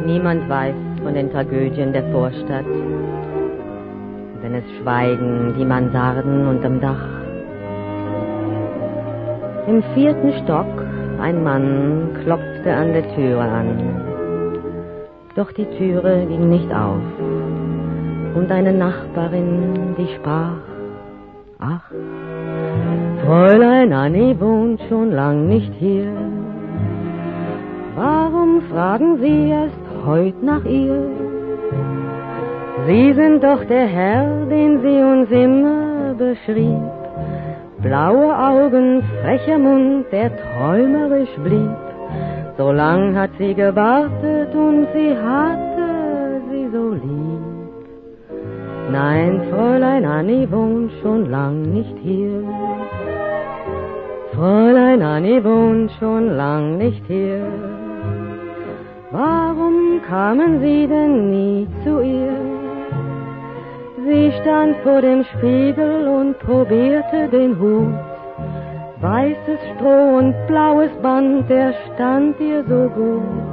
Niemand weiß von den Tragödien der Vorstadt, wenn es schweigen die Mansarden unterm Dach. Im 4. Stock ein Mann klopfte an der Türe an, doch die Türe ging nicht auf, und eine Nachbarin, die sprach: Ach, Fräulein Annie wohnt schon lang nicht hier. Warum fragen Sie erst heut nach ihr? Sie sind doch der Herr, den sie uns immer beschrieb. Blaue Augen, frecher Mund, der träumerisch blieb. So lang hat sie gewartet und sie hatte sie so lieb. Nein, Fräulein Annie wohnt schon lang nicht hier. Fräulein Annie wohnt schon lang nicht hier. Warum kamen Sie denn nie zu ihr? Sie stand vor dem Spiegel und probierte den Hut. Weißes Stroh und blaues Band, der stand ihr so gut.